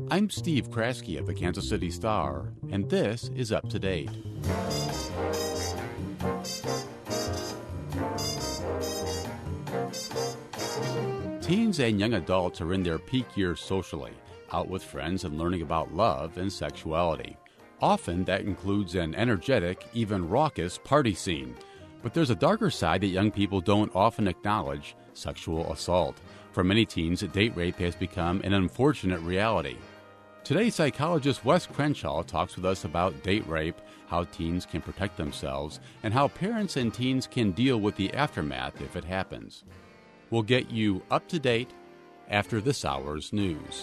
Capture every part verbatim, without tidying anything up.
I'm Steve Kraske of the Kansas City Star, and this is Up to Date. Teens and young adults are in their peak years socially, out with friends and learning about love and sexuality. Often that includes an energetic, even raucous party scene. But there's a darker side that young people don't often acknowledge: sexual assault. For many teens, date rape has become an unfortunate reality. Today, psychologist Wes Crenshaw talks with us about date rape, how teens can protect themselves, and how parents and teens can deal with the aftermath if it happens. We'll get you up to date after this hour's news.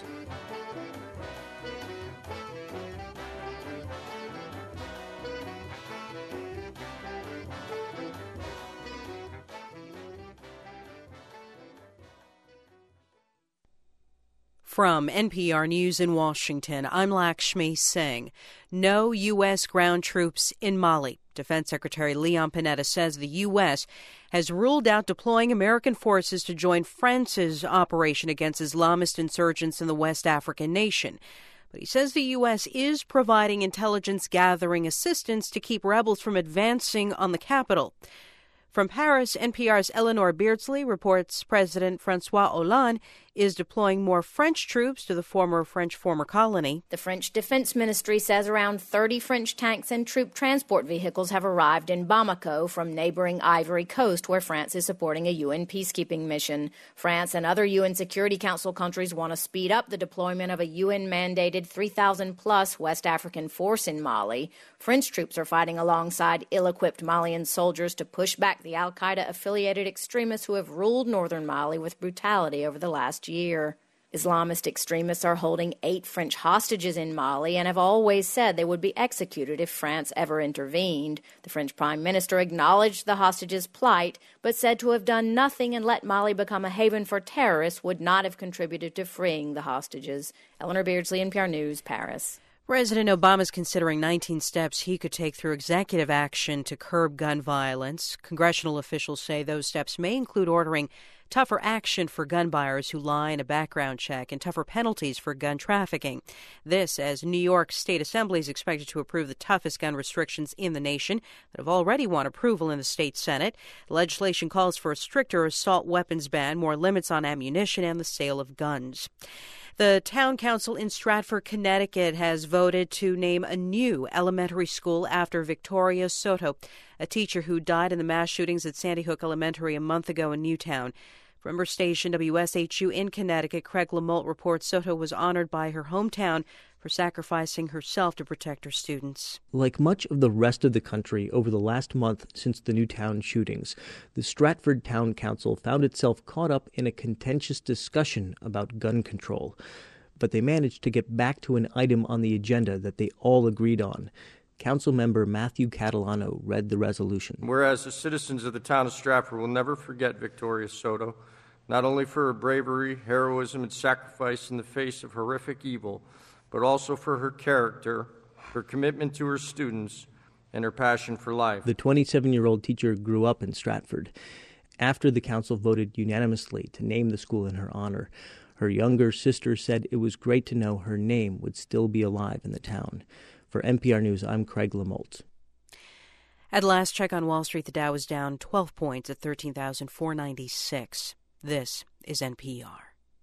From N P R News in Washington, I'm Lakshmi Singh. No U S ground troops in Mali. Defense Secretary Leon Panetta says the U S has ruled out deploying American forces to join France's operation against Islamist insurgents in the West African nation. But he says the U S is providing intelligence gathering assistance to keep rebels from advancing on the capital. From Paris, N P R's Eleanor Beardsley reports President Francois Hollande is deploying more French troops to the former French former colony. The French Defense Ministry says around thirty French tanks and troop transport vehicles have arrived in Bamako from neighboring Ivory Coast, where France is supporting a U N peacekeeping mission. France and other U N Security Council countries want to speed up the deployment of a U N-mandated three thousand plus West African force in Mali. French troops are fighting alongside ill-equipped Malian soldiers to push back the al-Qaeda-affiliated extremists who have ruled northern Mali with brutality over the last year. Islamist extremists are holding eight French hostages in Mali and have always said they would be executed if France ever intervened. The French Prime Minister acknowledged the hostages' plight, but said to have done nothing and let Mali become a haven for terrorists would not have contributed to freeing the hostages. Eleanor Beardsley, N P R News, Paris. President Obama is considering nineteen steps he could take through executive action to curb gun violence. Congressional officials say those steps may include ordering tougher action for gun buyers who lie in a background check and tougher penalties for gun trafficking. This as New York State Assembly is expected to approve the toughest gun restrictions in the nation that have already won approval in the state Senate. The legislation calls for a stricter assault weapons ban, more limits on ammunition, and the sale of guns. The town council in Stratford, Connecticut has voted to name a new elementary school after Victoria Soto, a teacher who died in the mass shootings at Sandy Hook Elementary a month ago in Newtown. From her station W S H U in Connecticut, Craig Lamolt reports Soto was honored by her hometown for sacrificing herself to protect her students. Like much of the rest of the country over the last month since the Newtown shootings, the Stratford Town Council found itself caught up in a contentious discussion about gun control. But they managed to get back to an item on the agenda that they all agreed on. Council member Matthew Catalano read the resolution. Whereas the citizens of the town of Stratford will never forget Victoria Soto, not only for her bravery, heroism, and sacrifice in the face of horrific evil, but also for her character, her commitment to her students, and her passion for life. The twenty-seven-year-old teacher grew up in Stratford. After the council voted unanimously to name the school in her honor, her younger sister said it was great to know her name would still be alive in the town. For N P R News, I'm Craig Lamolt. At last check on Wall Street, the Dow was down twelve points at thirteen thousand four hundred ninety-six. This is N P R.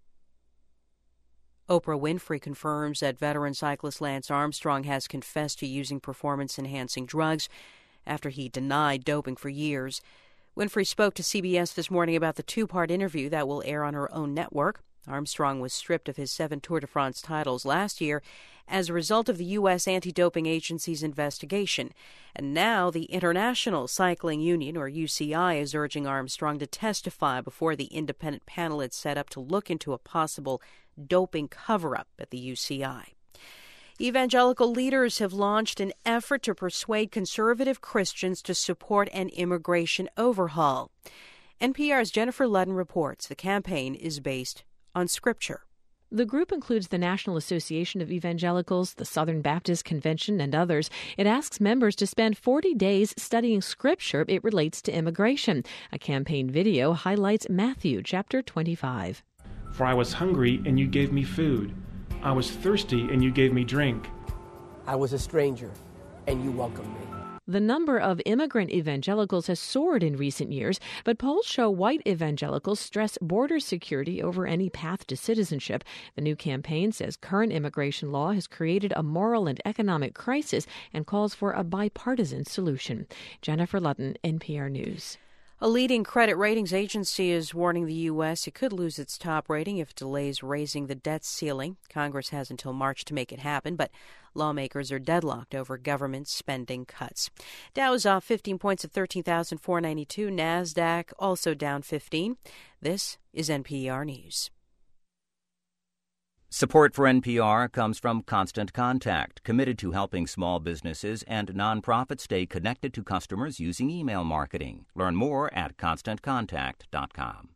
Oprah Winfrey confirms that veteran cyclist Lance Armstrong has confessed to using performance-enhancing drugs after he denied doping for years. Winfrey spoke to C B S this morning about the two-part interview that will air on her own network. Armstrong was stripped of his seven Tour de France titles last year as a result of the U S Anti-Doping Agency's investigation. And now the International Cycling Union, or U C I, is urging Armstrong to testify before the independent panel it's set up to look into a possible doping cover-up at the U C I. Evangelical leaders have launched an effort to persuade conservative Christians to support an immigration overhaul. N P R's Jennifer Ludden reports the campaign is based on Scripture. The group includes the National Association of Evangelicals, the Southern Baptist Convention, and others. It asks members to spend forty days studying Scripture it relates to immigration. A campaign video highlights Matthew chapter twenty-five. For I was hungry, and you gave me food. I was thirsty, and you gave me drink. I was a stranger, and you welcomed me. The number of immigrant evangelicals has soared in recent years, but polls show white evangelicals stress border security over any path to citizenship. The new campaign says current immigration law has created a moral and economic crisis and calls for a bipartisan solution. Jennifer Ludden, N P R News. A leading credit ratings agency is warning the U S it could lose its top rating if it delays raising the debt ceiling. Congress has until March to make it happen, but lawmakers are deadlocked over government spending cuts. Dow's off fifteen points at thirteen thousand four hundred ninety-two. NASDAQ also down fifteen. This is N P R News. Support for N P R comes from Constant Contact, committed to helping small businesses and nonprofits stay connected to customers using email marketing. Learn more at constant contact dot com.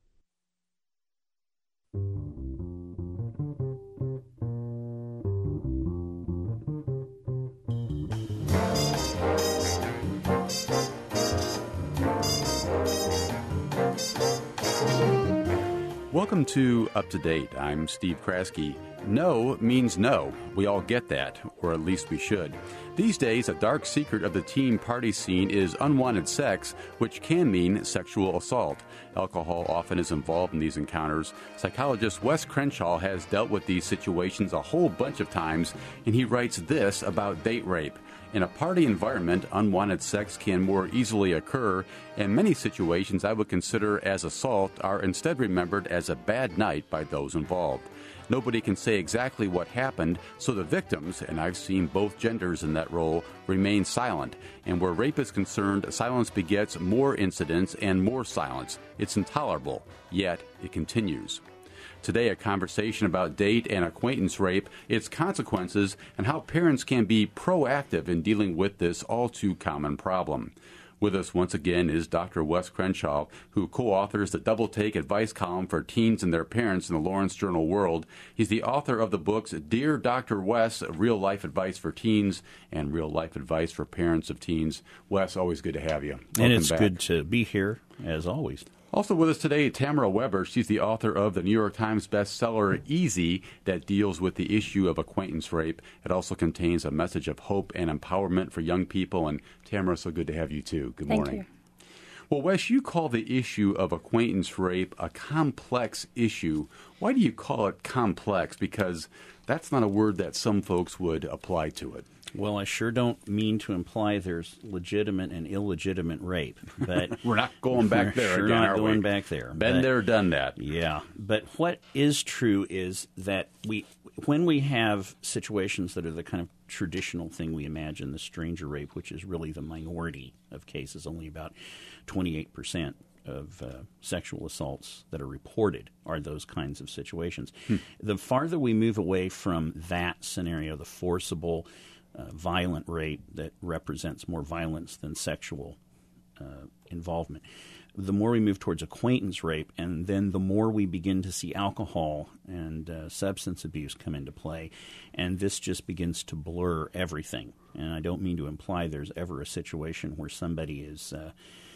Welcome to Up to Date. I'm Steve Kraske. No means no. We all get that, or at least we should. These days, a dark secret of the teen party scene is unwanted sex, which can mean sexual assault. Alcohol often is involved in these encounters. Psychologist Wes Crenshaw has dealt with these situations a whole bunch of times, and he writes this about date rape. In a party environment, unwanted sex can more easily occur, and many situations I would consider as assault are instead remembered as a bad night by those involved. Nobody can say exactly what happened, so the victims, and I've seen both genders in that role, remain silent. And where rape is concerned, silence begets more incidents and more silence. It's intolerable, yet it continues. Today, a conversation about date and acquaintance rape, its consequences, and how parents can be proactive in dealing with this all-too-common problem. With us once again is Doctor Wes Crenshaw, who co-authors the Double Take advice column for teens and their parents in the Lawrence Journal World. He's the author of the books Dear Doctor Wes, Real Life Advice for Teens, and Real Life Advice for Parents of Teens. Wes, always good to have you. Welcome and it's back. Good to be here, as always. Also with us today, Tamara Weber. She's the author of the New York Times bestseller Easy, that deals with the issue of acquaintance rape. It also contains a message of hope and empowerment for young people. And Tamara, so good to have you too. Good Thank morning. You. Well, Wes, you call the issue of acquaintance rape a complex issue. Why do you call it complex? Because that's not a word that some folks would apply to it. Well, I sure don't mean to imply there's legitimate and illegitimate rape, but we're not going back there sure again, not are going we? back there. Been but, there, done that. Yeah, but what is true is that we, when we have situations that are the kind of traditional thing we imagine, the stranger rape, which is really the minority of cases, only about twenty-eight percent of uh, sexual assaults that are reported are those kinds of situations. Hmm. The farther we move away from that scenario, the forcible, Uh, violent rape that represents more violence than sexual uh, involvement, the more we move towards acquaintance rape, and then the more we begin to see alcohol and uh, substance abuse come into play, and this just begins to blur everything. And I don't mean to imply there's ever a situation where somebody is uh,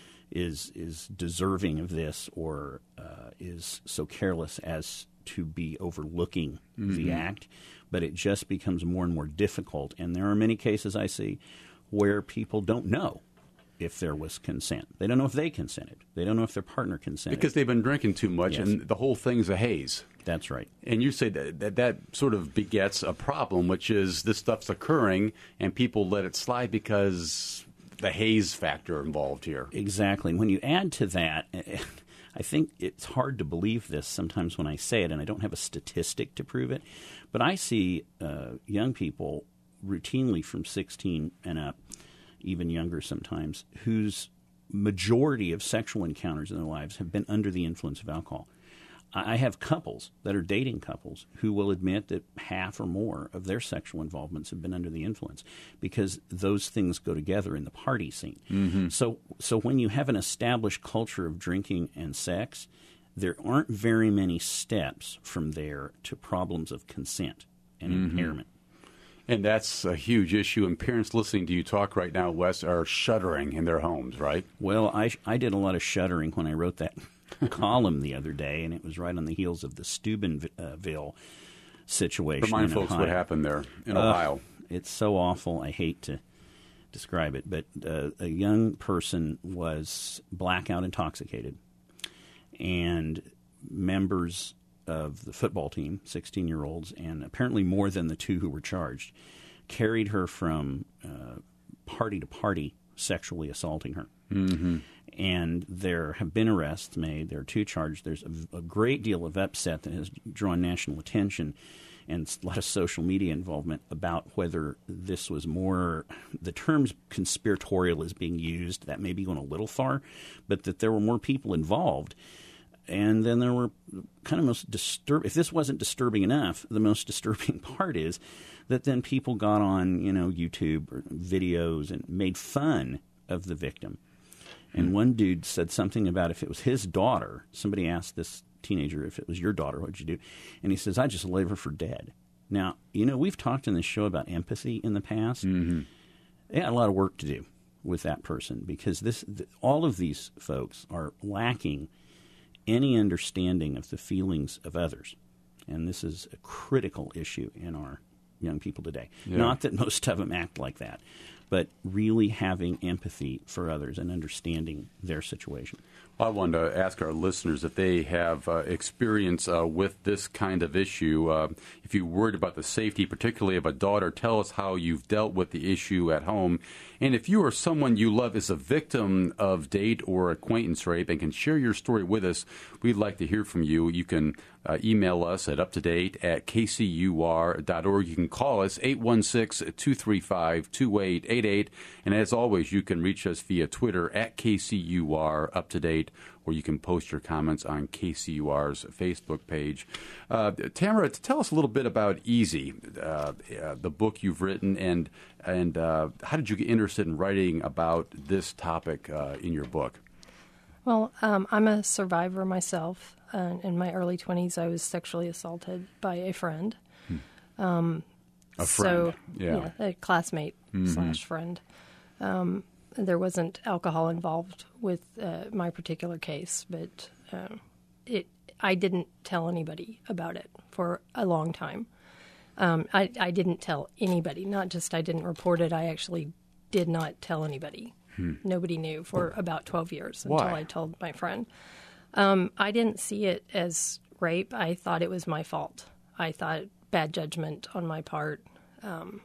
is is deserving of this or uh, is so careless as to be overlooking mm-hmm. the act, but it just becomes more and more difficult. And there are many cases I see where people don't know if there was consent. They don't know if they consented. They don't know if their partner consented. Because they've been drinking too much, yes. and the whole thing's a haze. That's right. And you say that, that that sort of begets a problem, which is this stuff's occurring, and people let it slide because the haze factor involved here. Exactly. When you add to that, I think it's hard to believe this sometimes when I say it, and I don't have a statistic to prove it, but I see uh, young people routinely from sixteen and up, even younger sometimes, whose majority of sexual encounters in their lives have been under the influence of alcohol. I have couples that are dating couples who will admit that half or more of their sexual involvements have been under the influence because those things go together in the party scene. Mm-hmm. So, so when you have an established culture of drinking and sex, there aren't very many steps from there to problems of consent and mm-hmm. impairment. And that's a huge issue, and parents listening to you talk right now, Wes, are shuddering in their homes, right? Well, I, I did a lot of shuddering when I wrote that column the other day, and it was right on the heels of the Steubenville situation. Remind in folks Ohio. what happened there in uh, Ohio. It's so awful. I hate to describe it, but uh, a young person was blackout intoxicated, and members of the football team, sixteen-year-olds, and apparently more than the two who were charged, carried her from uh, party to party, sexually assaulting her. Mm-hmm. And there have been arrests made. There are two charged. There's a, a great deal of upset that has drawn national attention and a lot of social media involvement about whether this was more – the term conspiratorial is being used. That may be going a little far, but that there were more people involved. And then there were kind of most disturb. If this wasn't disturbing enough, the most disturbing part is that then people got on, you know, YouTube or videos and made fun of the victim. And mm-hmm. one dude said something about if it was his daughter. Somebody asked this teenager, if it was your daughter, what'd you do? And he says, I just leave her for dead. Now, you know, we've talked in this show about empathy in the past. Mm-hmm. They got a lot of work to do with that person because this, th- all of these folks are lacking any understanding of the feelings of others. And this is a critical issue in our young people today. Yeah. Not that most of them act like that, but really having empathy for others and understanding their situation. Well, I wanted to ask our listeners if they have uh, experience uh, with this kind of issue. Uh, if you're worried about the safety, particularly of a daughter, tell us how you've dealt with the issue at home. And if you or someone you love is a victim of date or acquaintance rape and can share your story with us, we'd like to hear from you. You can uh, email us at uptodate at k c u r dot org. You can call us eight one six, two three five, two eight eight eight. And as always, you can reach us via Twitter at K C U R Uptodate, or you can post your comments on K C U R's Facebook page. Uh, Tamara, tell us a little bit about Easy, uh, uh, the book you've written, and and uh, how did you get interested in writing about this topic uh, in your book? Well, um, I'm a survivor myself. Uh, in my early twenties, I was sexually assaulted by a friend. Hmm. Um, a friend, so, yeah. yeah, a classmate mm-hmm. slash friend. Um, there wasn't alcohol involved with uh, my particular case, but uh, it. I didn't tell anybody about it for a long time. Um, I, I didn't tell anybody. Not just I didn't report it. I actually did not tell anybody. Hmm. Nobody knew for about twelve years until Why? I told my friend. Um, I didn't see it as rape. I thought it was my fault. I thought bad judgment on my part. Um,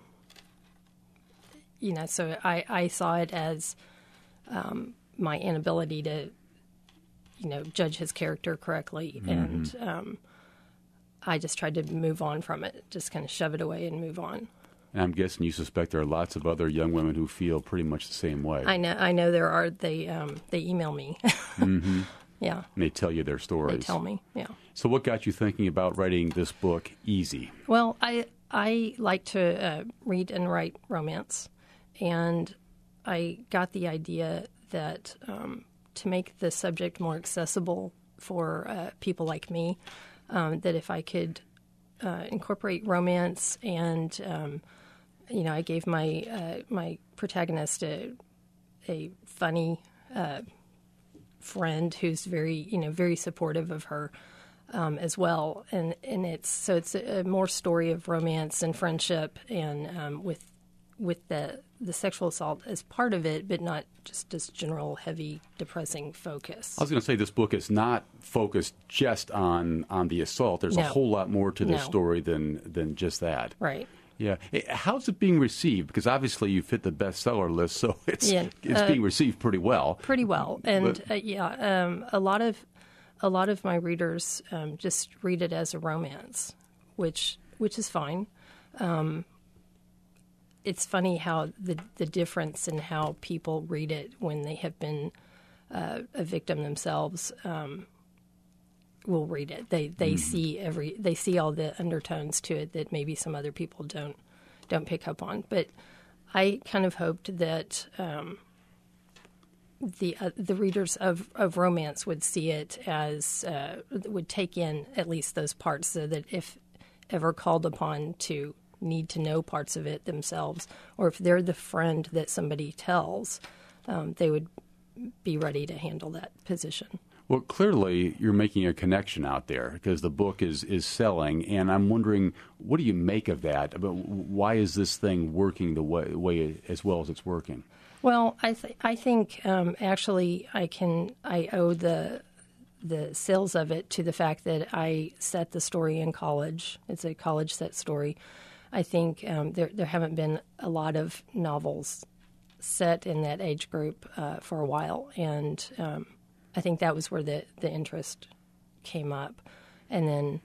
you know, so I, I saw it as um, my inability to, you know, judge his character correctly. Mm-hmm. And um, I just tried to move on from it, just kind of shove it away and move on. And I'm guessing you suspect there are lots of other young women who feel pretty much the same way. I know. I know there are. They um, they email me. mm-hmm. Yeah. And they tell you their stories. They tell me. Yeah. So, what got you thinking about writing this book, Easy? Well, I I like to uh, read and write romance, and I got the idea that um, to make the subject more accessible for uh, people like me, um, that if I could uh, incorporate romance and um, you know, I gave my uh, my protagonist a a funny uh, friend who's very you know very supportive of her um, as well, and and it's so it's a, a more story of romance and friendship, and um, with with the the sexual assault as part of it, but not just this general heavy depressing focus. I was going to say this book is not focused just on on the assault. There's no. a whole lot more to this no. story than than just that. Right. Yeah. How's it being received? Because obviously you fit the bestseller list, so it's yeah. it's uh, being received pretty well. Pretty well, and but, uh, yeah, um, a lot of a lot of my readers um, just read it as a romance, which which is fine. Um, it's funny how the the difference in how people read it when they have been uh, a victim themselves. Um, will read it. They they mm. see every they see all the undertones to it that maybe some other people don't don't pick up on. But I kind of hoped that um, the uh, the readers of, of romance would see it as uh, would take in at least those parts, so that if ever called upon to need to know parts of it themselves, or if they're the friend that somebody tells, um, they would be ready to handle that position. Well, clearly you're making a connection out there because the book is, is selling, and I'm wondering, what do you make of that? But why is this thing working the way, way as well as it's working? Well, I th- I think um, actually I can I owe the the sales of it to the fact that I set the story in college. It's a college set story. I think um, there there haven't been a lot of novels set in that age group uh, for a while, and um, I think that was where the, the interest came up. And then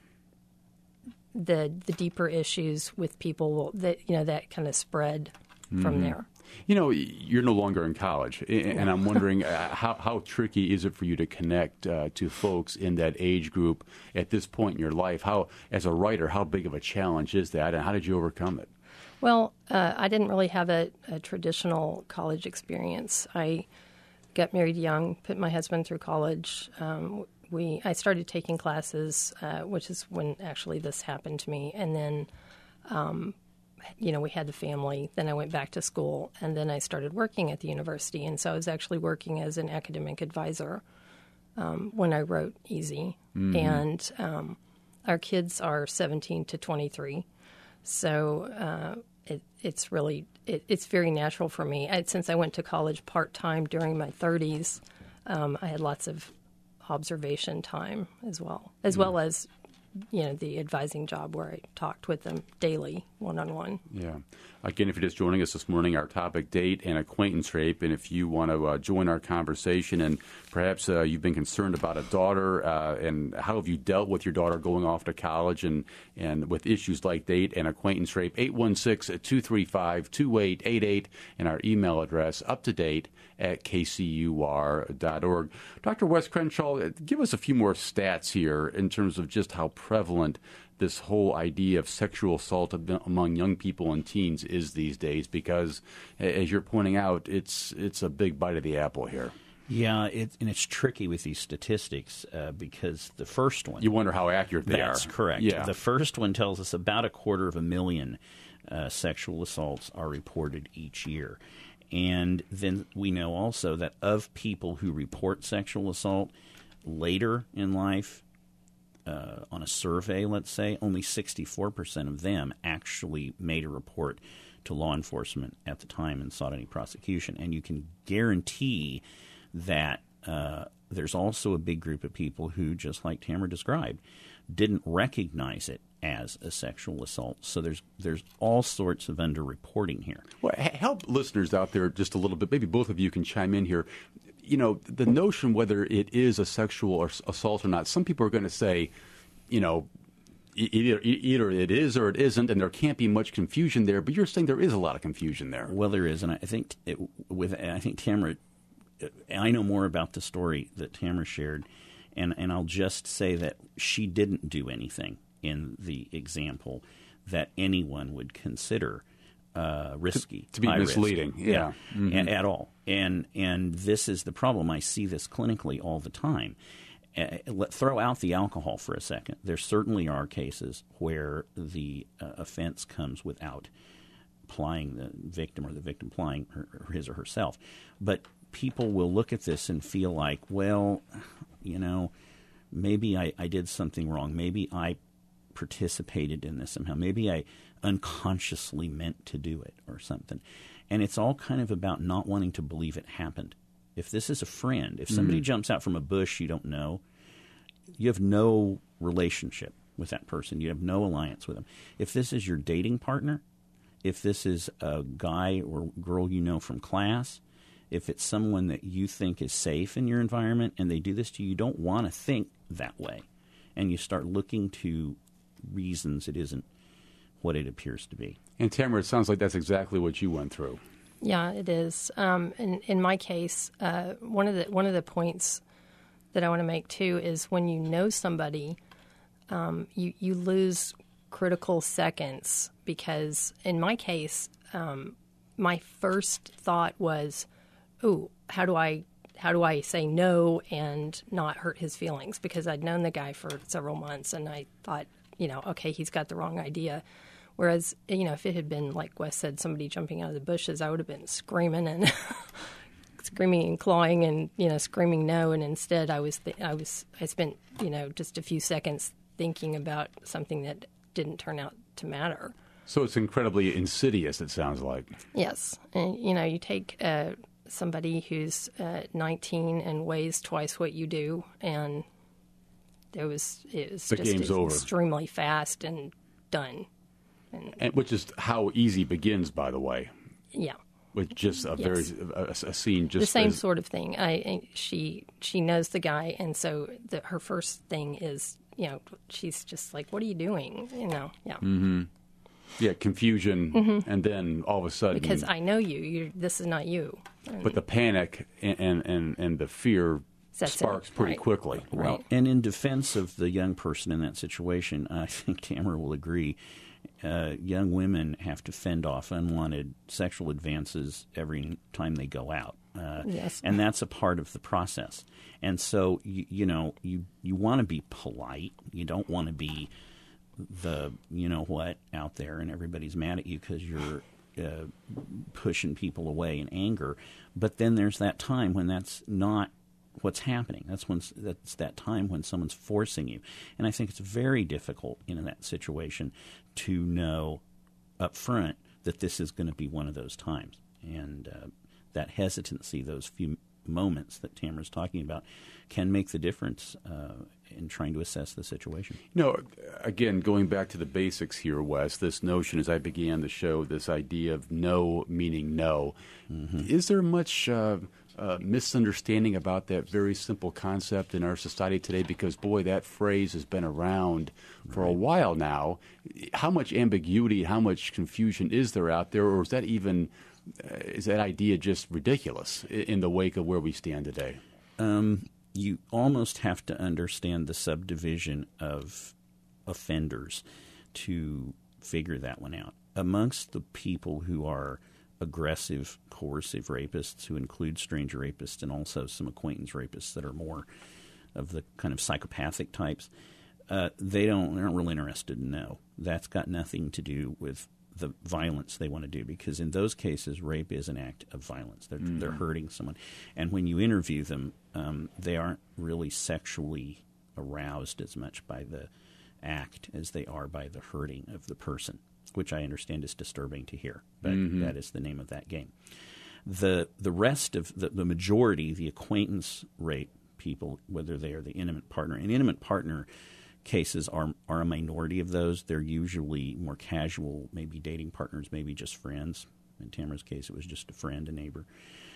the the deeper issues with people, that you know, that kind of spread mm-hmm. from there. You know, you're no longer in college, and I'm wondering uh, how, how tricky is it for you to connect uh, to folks in that age group at this point in your life? How, as a writer, how big of a challenge is that, and how did you overcome it? Well, uh, I didn't really have a, a traditional college experience. I got married young, put my husband through college. Um, we I started taking classes, uh, which is when actually this happened to me, and then. Um, You know, we had the family. Then I went back to school, and then I started working at the university. And so I was actually working as an academic advisor um, when I wrote Easy. Mm-hmm. And um, our kids are seventeen to twenty-three, so uh, it, it's really it, it's very natural for me. I, since I went to college part time during my thirties, um, I had lots of observation time as well, as mm-hmm. well as. You know, the advising job where I talked with them daily, one-on-one. Yeah. Again, if you're just joining us this morning, our topic, date and acquaintance rape, and if you want to uh, join our conversation, and perhaps uh, you've been concerned about a daughter, uh, and how have you dealt with your daughter going off to college and, and with issues like date and acquaintance rape, eight one six, two three five, two eight eight eight, and our email address, up-to-date at k c u r dot org. Doctor Wes Crenshaw, give us a few more stats here in terms of just how prevalent this whole idea of sexual assault among young people and teens is these days, because, as you're pointing out, it's it's a big bite of the apple here. Yeah, it, and it's tricky with these statistics uh, because the first one... You wonder how accurate they that's are. That's correct. Yeah. The first one tells us about a quarter of a million uh, sexual assaults are reported each year. And then we know also that of people who report sexual assault later in life, uh, on a survey, let's say, only sixty-four percent of them actually made a report to law enforcement at the time and sought any prosecution. And you can guarantee that uh, there's also a big group of people who, just like Tamara described, didn't recognize it as a sexual assault. So there's there's all sorts of underreporting here. Well, help listeners out there just a little bit. Maybe both of you can chime in here. You know, the notion whether it is a sexual or assault or not, some people are going to say, you know, either, either it is or it isn't, and there can't be much confusion there. But you're saying there is a lot of confusion there. Well, there is, and I think it, with I think Tamara, I know more about the story that Tamara shared, and and I'll just say that she didn't do anything in the example that anyone would consider uh, risky, to, to be misleading, risk. yeah, yeah mm-hmm. a, at all. And and this is the problem. I see this clinically all the time. Uh, let throw out the alcohol for a second. There certainly are cases where the uh, offense comes without plying the victim or the victim plying her, his or herself. But people will look at this and feel like, well, you know, maybe I, I did something wrong. Maybe I participated in this somehow. Maybe I unconsciously meant to do it or something. And it's all kind of about not wanting to believe it happened. If this is a friend, if somebody mm-hmm. jumps out from a bush you don't know, you have no relationship with that person. You have no alliance with them. If this is your dating partner, if this is a guy or girl you know from class, if it's someone that you think is safe in your environment and they do this to you, you don't want to think that way. And you start looking to reasons it isn't what it appears to be. And Tamara, it sounds like that's exactly what you went through. Yeah, it is. Um, in, in my case, uh, one of the one of the points that I want to make too is when you know somebody, um, you you lose critical seconds because in my case, um, my first thought was, "Ooh, how do I how do I say no and not hurt his feelings?" Because I'd known the guy for several months, and I thought, you know, okay, he's got the wrong idea. Whereas, you know, if it had been, like Wes said, somebody jumping out of the bushes, I would have been screaming and screaming and clawing and, you know, screaming no. And instead I was, th- I was, I spent, you know, just a few seconds thinking about something that didn't turn out to matter. So it's incredibly insidious, it sounds like. Yes. And, you know, you take uh, somebody who's uh, nineteen and weighs twice what you do, and it was, it was the just game's over. Extremely fast and done. And, and which is how Easy begins, by the way. Yeah. With just a yes. very a, a scene, just the same as, sort of thing. I she she knows the guy, and so the, her first thing is, you know, she's just like, "What are you doing?" You know, yeah. Mm-hmm. Yeah, confusion, mm-hmm. and then all of a sudden, because I know you, you're, this is not you. And but the panic and and, and, and the fear sparks it. pretty right. quickly. Right. Well, and in defense of the young person in that situation, I think Tamara will agree. Uh, young women have to fend off unwanted sexual advances every time they go out. Uh, yes. And that's a part of the process. And so, you, you know, you, you want to be polite. You don't want to be the, you know what, out there and everybody's mad at you because you're uh, pushing people away in anger. But then there's that time when that's not what's happening. That's when that's that time when someone's forcing you. And I think it's very difficult in that situation to know up front that this is going to be one of those times. And uh, that hesitancy, those few moments that Tamara's talking about, can make the difference uh, in trying to assess the situation. You know, again, going back to the basics here, Wes, this notion as I began the show, this idea of no meaning no. Mm-hmm. Is there much uh, uh, misunderstanding about that very simple concept in our society today? Because, boy, that phrase has been around for right. a while now. How much ambiguity, how much confusion is there out there, or is that even... Uh, is that idea just ridiculous in the wake of where we stand today? Um, you almost have to understand the subdivision of offenders to figure that one out. Amongst the people who are aggressive, coercive rapists, who include stranger rapists and also some acquaintance rapists that are more of the kind of psychopathic types, uh, they don't, they're not really interested in no. That's got nothing to do with the violence they want to do, because in those cases, rape is an act of violence. They're, mm. they're hurting someone. And when you interview them, um, they aren't really sexually aroused as much by the act as they are by the hurting of the person, which I understand is disturbing to hear, but mm-hmm. that is the name of that game. The the rest of the, the majority, the acquaintance rape people, whether they are the intimate partner, an intimate partner cases are are a minority of those. They're usually more casual, maybe dating partners, maybe just friends. In Tamara's case, it was just a friend, a neighbor.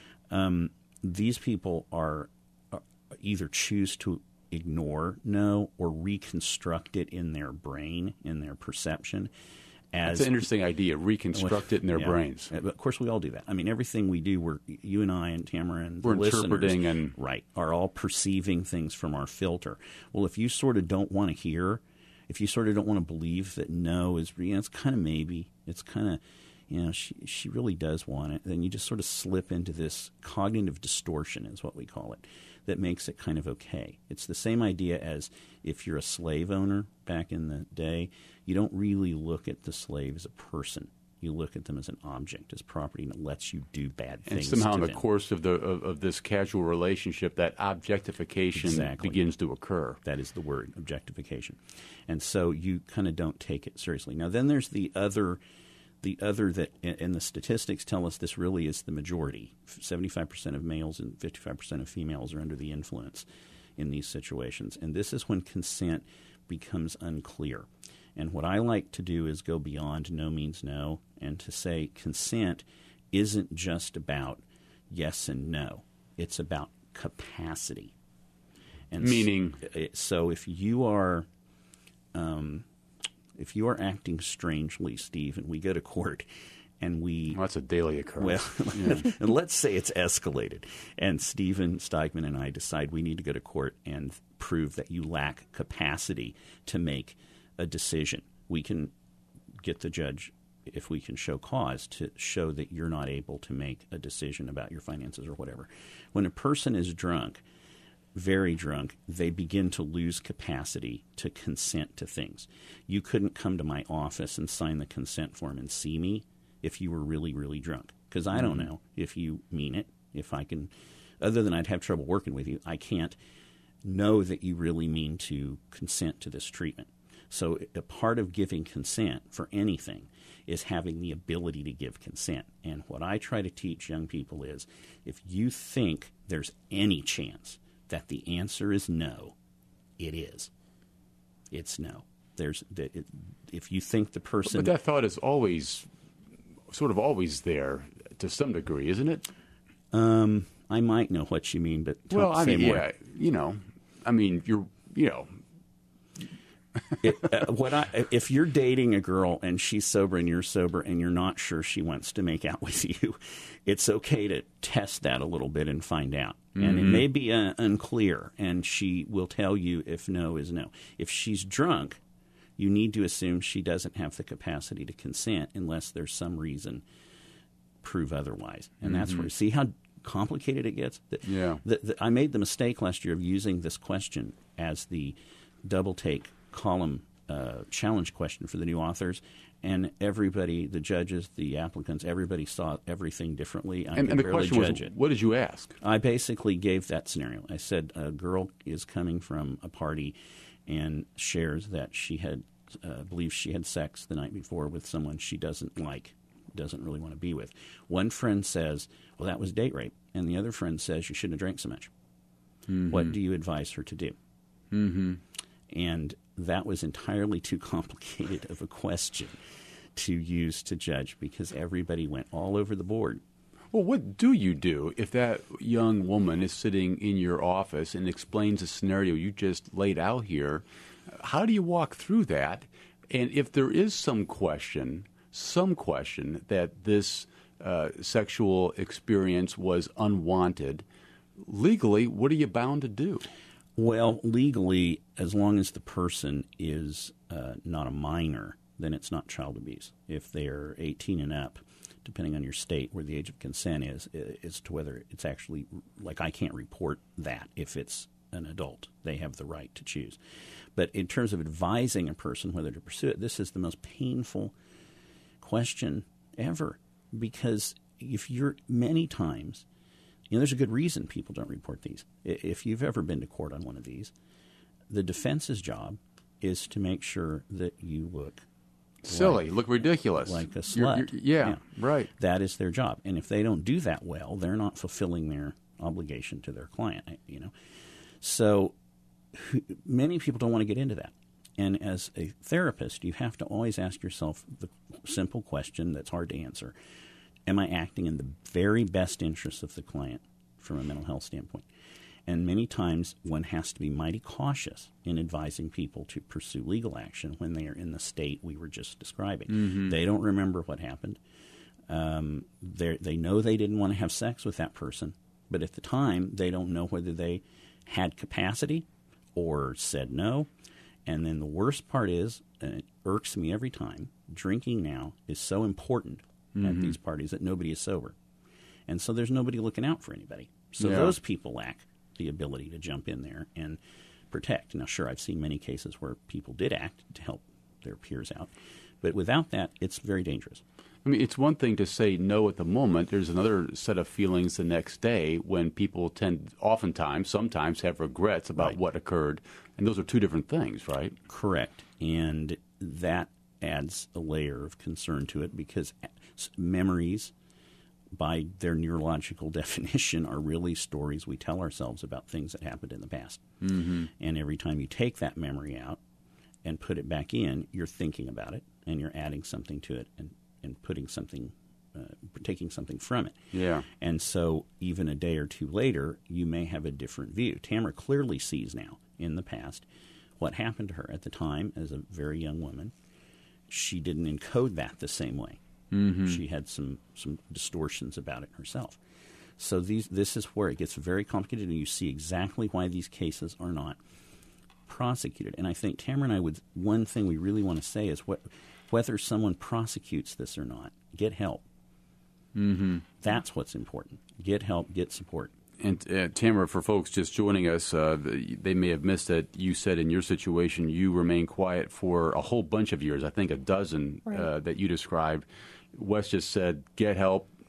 Um, these people are, are either choose to ignore no or reconstruct it in their brain, in their perception. As, That's an interesting idea, reconstruct it in their yeah. brains. Of course, we all do that. I mean, everything we do, we're, you and I and Tamara and we're the interpreting listeners, and right, are all perceiving things from our filter. Well, if you sort of don't want to hear, if you sort of don't want to believe that no is, you know, it's kind of maybe, it's kind of, you know, she she really does want it, then you just sort of slip into this cognitive distortion, is what we call it, that makes it kind of okay. It's the same idea as if you're a slave owner back in the day. You don't really look at the slave as a person. You look at them as an object, as property, and it lets you do bad things. And somehow to in the them. course of the of, of this casual relationship, that objectification exactly. begins to occur. That is the word, objectification. And so you kind of don't take it seriously. Now, then there's the other, the other that, and the statistics tell us this really is the majority. seventy-five percent of males and fifty-five percent of females are under the influence in these situations. And this is when consent becomes unclear. And what I like to do is go beyond no means no, and to say consent isn't just about yes and no. It's about capacity. And Meaning? So, so if you are um, if you are acting strangely, Steve, and we go to court and we... Well, that's a daily occurrence. Well, yeah. And let's say it's escalated, and Stephen Steigman and I decide we need to go to court and prove that you lack capacity to make a decision. We can get the judge, if we can show cause, to show that you're not able to make a decision about your finances or whatever. When a person is drunk, very drunk, they begin to lose capacity to consent to things. You couldn't come to my office and sign the consent form and see me if you were really, really drunk, because I don't know if you mean it If I can, other than I'd have trouble working with you, I can't know that you really mean to consent to this treatment. So a part of giving consent for anything is having the ability to give consent. And what I try to teach young people is, if you think there's any chance that the answer is no, it is. It's no. There's it, if you think the person. But that thought is always, sort of always there to some degree, isn't it? Um, I might know what you mean, but well, I mean, more. yeah, you know, I mean, you're, you know. it, uh, what I, if you're dating a girl and she's sober and you're sober and you're not sure she wants to make out with you, it's okay to test that a little bit and find out. Mm-hmm. And it may be uh, unclear, and she will tell you if no is no. If she's drunk, you need to assume she doesn't have the capacity to consent unless there's some reason prove otherwise. And mm-hmm. that's where, see how complicated it gets? The, yeah. The, the, I made the mistake last year of using this question as the double take column uh, challenge question for the new authors, and everybody, the judges, the applicants, everybody saw everything differently. I and, and the question was, it. what did you ask? I basically gave that scenario. I said a girl is coming from a party and shares that she had uh, believes she had sex the night before with someone she doesn't like, doesn't really want to be with. One friend says, well, that was date rape, and the other friend says you shouldn't have drank so much. Mm-hmm. What do you advise her to do? Mm-hmm. And that was entirely too complicated of a question to use to judge, because everybody went all over the board. Well, what do you do if that young woman is sitting in your office and explains a scenario you just laid out here? How do you walk through that? And if there is some question, some question that this uh, sexual experience was unwanted, legally, what are you bound to do? Well, legally, as long as the person is uh, not a minor, then it's not child abuse. If they're eighteen and up, depending on your state where the age of consent is, as to whether it's actually, like I can't report that if it's an adult. They have the right to choose. But in terms of advising a person whether to pursue it, this is the most painful question ever, because if you're many times – you know, there's a good reason people don't report these. If you've ever been to court on one of these, the defense's job is to make sure that you look silly, like, look ridiculous, like a slut. You're, you're, yeah, yeah, right. That is their job, and if they don't do that well, they're not fulfilling their obligation to their client. You know, so many people don't want to get into that. And as a therapist, you have to always ask yourself the simple question that's hard to answer. Am I acting in the very best interests of the client from a mental health standpoint? And many times one has to be mighty cautious in advising people to pursue legal action when they are in the state we were just describing. Mm-hmm. They don't remember what happened. Um, they know they didn't want to have sex with that person, but at the time they don't know whether they had capacity or said no. And then the worst part is, and it irks me every time, drinking now is so important mm-hmm. at these parties that nobody is sober. And so there's nobody looking out for anybody. So yeah. those people lack the ability to jump in there and protect. Now, sure, I've seen many cases where people did act to help their peers out. But without that, it's very dangerous. I mean, it's one thing to say no at the moment. There's another set of feelings the next day when people tend, oftentimes, sometimes have regrets about right. what occurred. And those are two different things, right? Correct. And that adds a layer of concern to it because memories, by their neurological definition, are really stories we tell ourselves about things that happened in the past. Mm-hmm. And every time you take that memory out and put it back in, you're thinking about it and you're adding something to it and, and putting something, uh, taking something from it. Yeah. And so even a day or two later, you may have a different view. Tamara clearly sees now in the past what happened to her at the time as a very young woman. She didn't encode that the same way. Mm-hmm. She had some, some distortions about it herself. So these this is where it gets very complicated, and you see exactly why these cases are not prosecuted. And I think Tamara and I would one thing we really want to say is what, whether someone prosecutes this or not, get help. Mm-hmm. That's what's important. Get help, get support. And uh, Tamara, for folks just joining us, uh, they may have missed that you said in your situation you remained quiet for a whole bunch of years, I think a dozen right. uh, that you described. Wes just said, get help,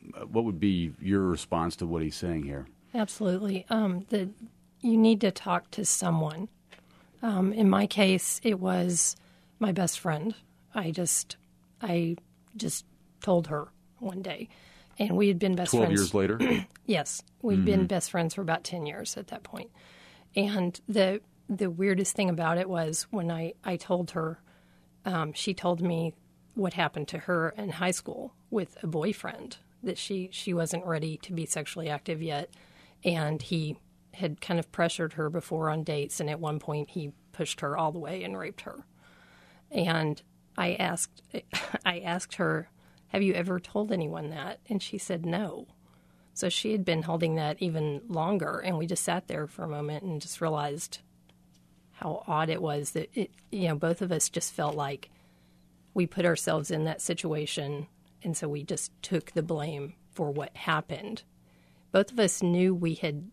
what would be your response to what he's saying here? Absolutely. Um, the, you need to talk to someone. Um, in my case, it was my best friend. I just, I just told her one day, and we had been best Twelve friends. years later. Yes, we'd mm-hmm. been best friends for about ten years at that point. And the the weirdest thing about it was when I I told her, um, she told me what happened to her in high school with a boyfriend, that she she wasn't ready to be sexually active yet, and he had kind of pressured her before on dates, and at one point he pushed her all the way and raped her. And I asked, I asked her, have you ever told anyone that? And she said no. So she had been holding that even longer, and we just sat there for a moment and just realized how odd it was that it, you know, both of us just felt like we put ourselves in that situation, and so we just took the blame for what happened. Both of us knew we had,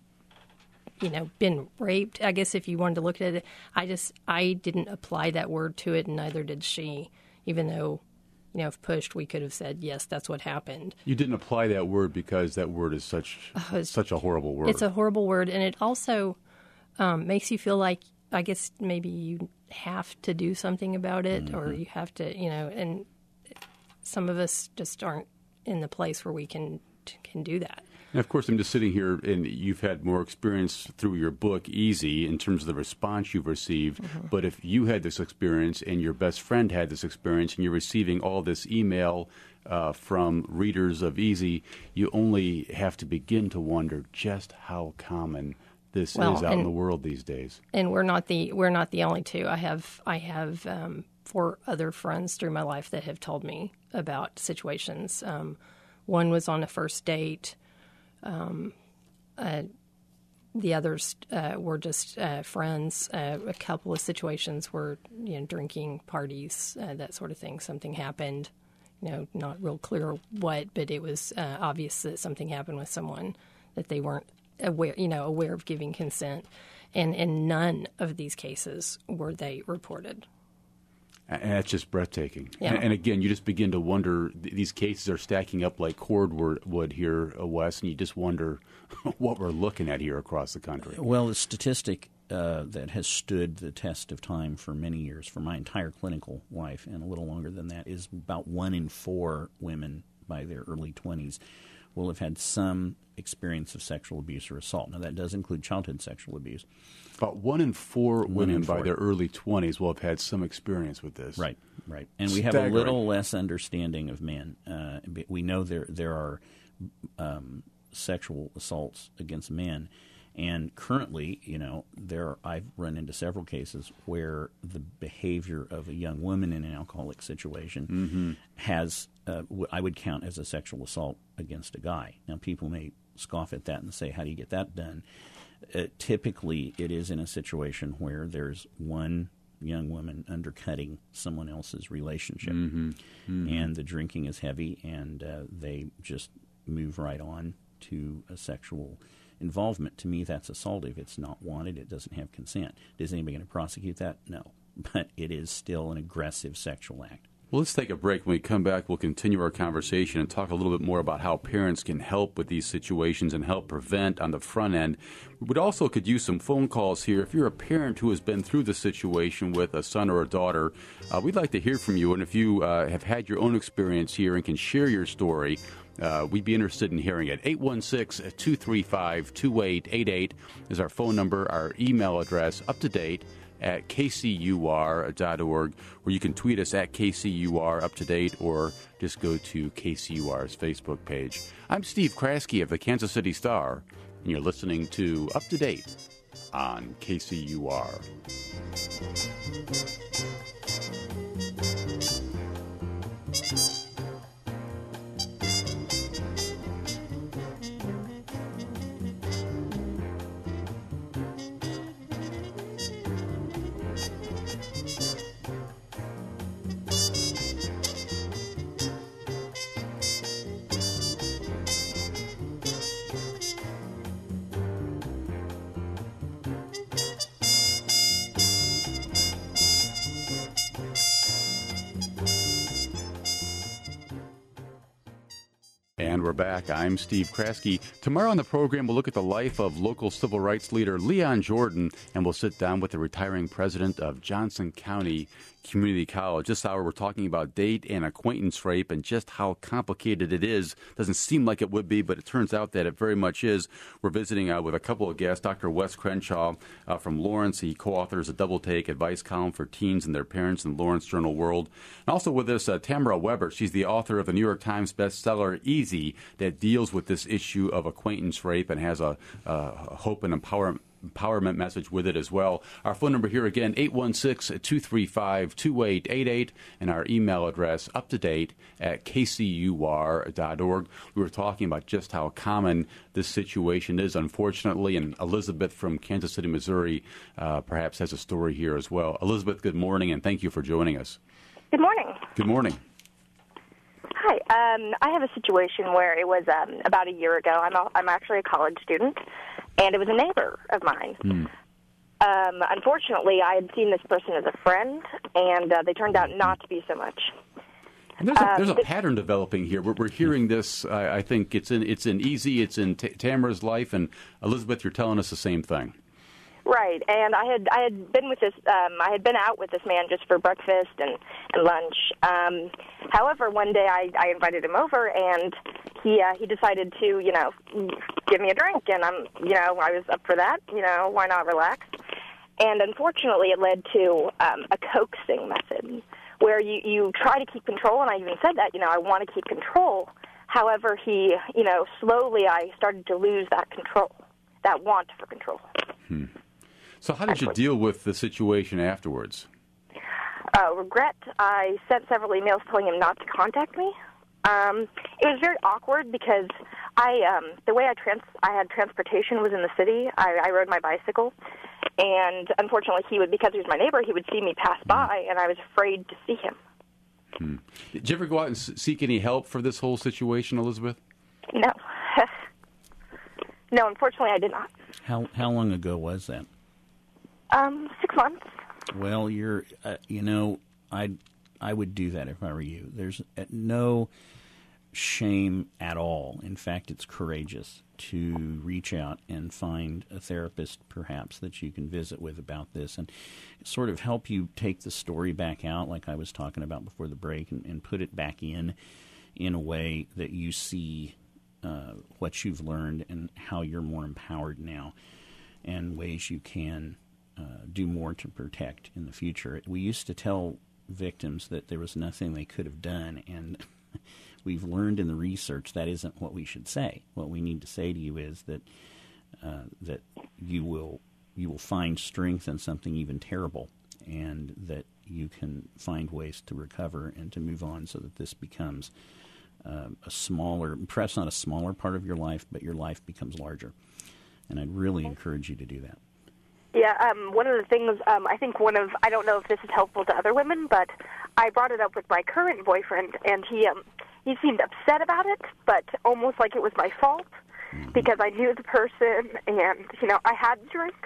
you know, been raped. I guess if you wanted to look at it, I just, I didn't apply that word to it, and neither did she, even though, you know, if pushed, we could have said, yes, that's what happened. You didn't apply that word because that word is such uh, such a horrible word. It's a horrible word, and it also um, makes you feel like, I guess maybe you have to do something about it, mm-hmm. or you have to, you know, and some of us just aren't in the place where we can can do that. And of course, I'm just sitting here, and you've had more experience through your book, Easy, in terms of the response you've received. Mm-hmm. But if you had this experience and your best friend had this experience and you're receiving all this email uh, from readers of Easy, you only have to begin to wonder just how common this well, is out and, in the world these days. And we're not the we're not the only two. I have I have um, four other friends through my life that have told me about situations. Um, one was on a first date. Um, uh, the others uh, were just uh, friends. Uh, a couple of situations were, you know, drinking parties, uh, that sort of thing. Something happened, you know, not real clear what, but it was uh, obvious that something happened with someone that they weren't aware, you know, aware of giving consent. And in none of these cases were they reported. And that's just breathtaking. Yeah. And, and again, you just begin to wonder, th- these cases are stacking up like cordwood here, uh, Wes, and you just wonder what we're looking at here across the country. Well, the statistic uh, that has stood the test of time for many years, for my entire clinical life and a little longer than that, is about one in four women by their early twenties will have had some experience of sexual abuse or assault. Now, that does include childhood sexual abuse. About one in four one women in by four. their early twenties will have had some experience with this. Right, right. And we have Staggering. a little less understanding of men. Uh, we know there there are um, sexual assaults against men. And currently, you know, there I've run into several cases where the behavior of a young woman in an alcoholic situation mm-hmm. has, uh, w- I would count as a sexual assault against a guy. Now, people may scoff at that and say, how do you get that done? Uh, typically, it is in a situation where there's one young woman undercutting someone else's relationship, mm-hmm. Mm-hmm. and the drinking is heavy, and uh, they just move right on to a sexual involvement. To me, that's assaultive. It's not wanted. It doesn't have consent. Is anybody going to prosecute that? No. But it is still an aggressive sexual act. Well, let's take a break. When we come back, we'll continue our conversation and talk a little bit more about how parents can help with these situations and help prevent on the front end. We also could use some phone calls here. If you're a parent who has been through the situation with a son or a daughter, uh, we'd like to hear from you. And if you uh, have had your own experience here and can share your story, Uh, we'd be interested in hearing it. eight one six, two three five, two eight eight eight is our phone number, our email address, up to date at k c u r dot org, or you can tweet us at K C U R up to date, or just go to K C U R's Facebook page. I'm Steve Kraske of the Kansas City Star, and you're listening to Up to Date on K C U R. And we're back. I'm Steve Kraske. Tomorrow on the program, we'll look at the life of local civil rights leader Leon Jordan, and we'll sit down with the retiring president of Johnson County Community College. This hour, we're talking about date and acquaintance rape and just how complicated it is. Doesn't seem like it would be, but it turns out that it very much is. We're visiting uh, with a couple of guests. Doctor Wes Crenshaw uh, from Lawrence. He co-authors a Double Take advice column for teens and their parents in the Lawrence Journal World. And also with us, uh, Tamara Weber. She's the author of the New York Times bestseller Easy, that deals with this issue of acquaintance rape and has a, uh, hope and empowerment. empowerment message with it as well. Our phone number here again, eight one six, two three five, two eight eight eight, and our email address, up to date at k c u r dot org. We were talking about just how common this situation is, unfortunately, and Elizabeth from Kansas City, Missouri, uh, perhaps has a story here as well. Elizabeth, good morning, and thank you for joining us. Good morning. Good morning. Hi. Um, I have a situation where it was um, about a year ago. I'm, a, I'm actually a college student, and it was a neighbor of mine. Mm. Um, unfortunately, I had seen this person as a friend, and uh, they turned out not to be so much. And there's a, um, there's a th- pattern developing here. We're, we're hearing this. I, I think it's in it's in Easy, it's in T- Tamara's life, and Elizabeth, you're telling us the same thing. Right, and I had I had been with this um, I had been out with this man just for breakfast and and lunch. Um, however, one day I, I invited him over, and he uh, he decided to you know give me a drink, and I'm you know I was up for that. You know, why not relax? And unfortunately, it led to um, a coaxing method where you you try to keep control, and I even said that you know I want to keep control. However, he you know slowly I started to lose that control, that want for control. Hmm. So how did you deal with the situation afterwards? Uh, regret. I sent several emails telling him not to contact me. Um, it was very awkward because I, um, the way I trans, I had transportation was in the city. I, I rode my bicycle, and unfortunately, he would because he was my neighbor. He would see me pass by, and I was afraid to see him. Hmm. Did you ever go out and seek any help for this whole situation, Elizabeth? No. No, unfortunately, I did not. How how long ago was that? Um, six months. Well, you're, uh, you know, I I would do that if I were you. There's no shame at all. In fact, it's courageous to reach out and find a therapist, perhaps, that you can visit with about this and sort of help you take the story back out, like I was talking about before the break, and, and put it back in in a way that you see uh, what you've learned and how you're more empowered now and ways you can Uh, do more to protect in the future. We used to tell victims that there was nothing they could have done, and we've learned in the research that isn't what we should say. What we need to say to you is that uh, that you will you will find strength in something even terrible, and that you can find ways to recover and to move on, so that this becomes uh, a smaller, perhaps not a smaller part of your life, but your life becomes larger. And I'd really encourage you to do that. Yeah, um, one of the things, um, I think one of, I don't know if this is helpful to other women, but I brought it up with my current boyfriend, and he um, he seemed upset about it, but almost like it was my fault, mm-hmm. because I knew the person, and, you know, I had the drink.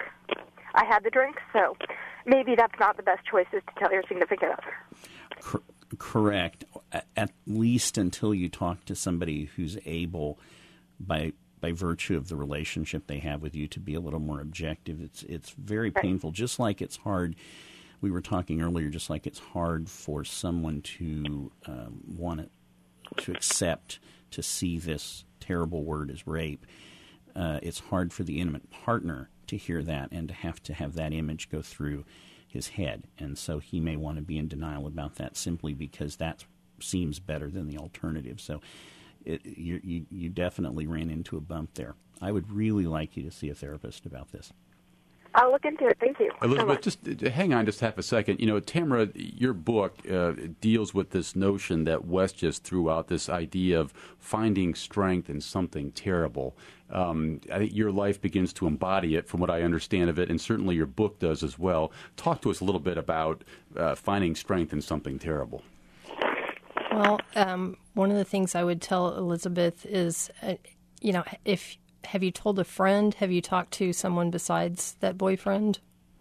I had the drink, so maybe that's not the best choices to tell your significant other. Cor- correct, at least until you talk to somebody who's able, by by virtue of the relationship they have with you, to be a little more objective. It's it's very right. painful, just like it's hard. We were talking earlier, just like it's hard for someone to um, want to, to accept, to see this terrible word as rape. Uh, it's hard for the intimate partner to hear that and to have to have that image go through his head. And so he may want to be in denial about that simply because that seems better than the alternative. So It, you, you, you definitely ran into a bump there. I would really like you to see a therapist about this. I'll look into it. Thank you. Elizabeth, just uh, hang on just half a second. You know, Tamara, your book uh, deals with this notion that Wes just threw out, this idea of finding strength in something terrible. Um, I think your life begins to embody it, from what I understand of it, and certainly your book does as well. Talk to us a little bit about uh, finding strength in something terrible. Well, um, one of the things I would tell Elizabeth is, uh, you know, if have you told a friend? Have you talked to someone besides that boyfriend?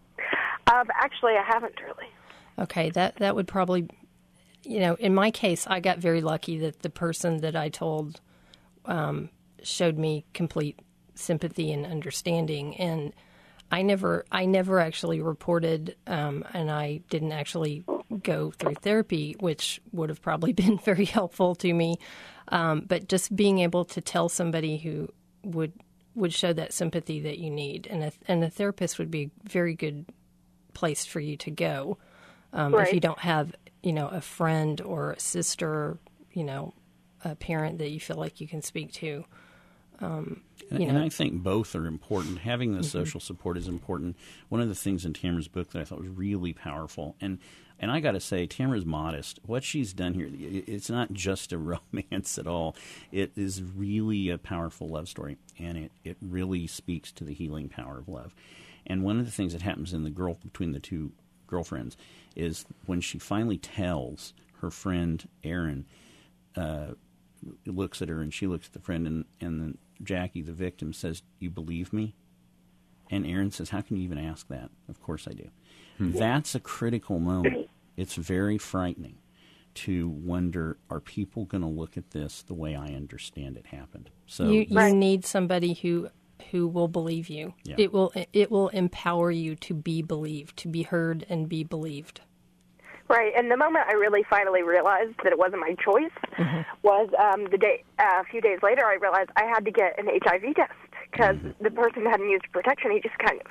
Um, actually, I haven't really. Okay, that that would probably, you know, in my case, I got very lucky that the person that I told um, showed me complete sympathy and understanding. And I never, I never actually reported, um, and I didn't actually go through therapy, which would have probably been very helpful to me. Um, but just being able to tell somebody who would would show that sympathy that you need, and a, and a therapist would be a very good place for you to go um, right. if you don't have, you know, a friend or a sister, you know, a parent that you feel like you can speak to. Um, and, you know. and I think both are important. Having the Mm-hmm. social support is important. One of the things in Tamara's book that I thought was really powerful, and and I got to say, Tamara's modest. What she's done here, it's not just a romance at all. It is really a powerful love story, and it, it really speaks to the healing power of love. And one of the things that happens in the girl between the two girlfriends is when she finally tells her friend Erin, uh, looks at her and she looks at the friend, and, and then Jackie, the victim, says, "You believe me?" And Erin says, "How can you even ask that?" "Of course I do." Hmm. That's a critical moment. It's very frightening to wonder, are people going to look at this the way I understand it happened? So you, this, you need somebody who who will believe you. Yeah. It will it will empower you to be believed, to be heard and be believed. Right, and the moment I really finally realized that it wasn't my choice mm-hmm. was um, the day. Uh, a few days later, I realized I had to get an H I V test because mm-hmm. the person hadn't used protection. He just kind of,